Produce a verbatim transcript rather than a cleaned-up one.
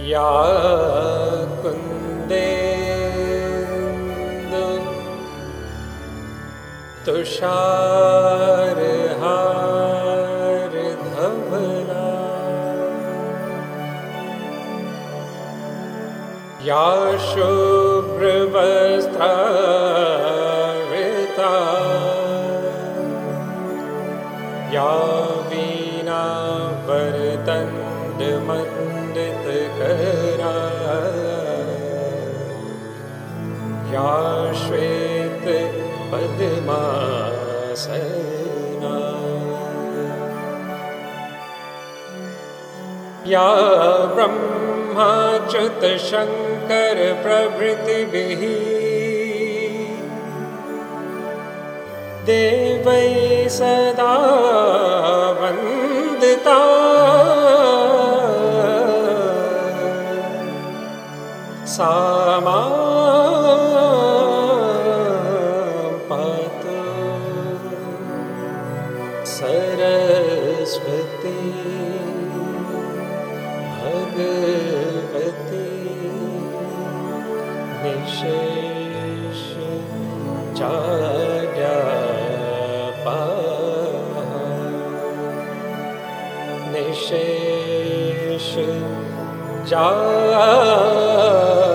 या कुन्देन्दु तुषारहारधवला या शुभ्रवस्त्रावृता या वीणावरदण्डमण्डितकरा या श्वेतपद्मासना या ब्रह्माच्युतशङ्कर प्रभृतिभिः देवैः सदा वन्दिता सा मां पातु सरस्वती भगवती निशेषाचार्यापा निशेषाचार्यापा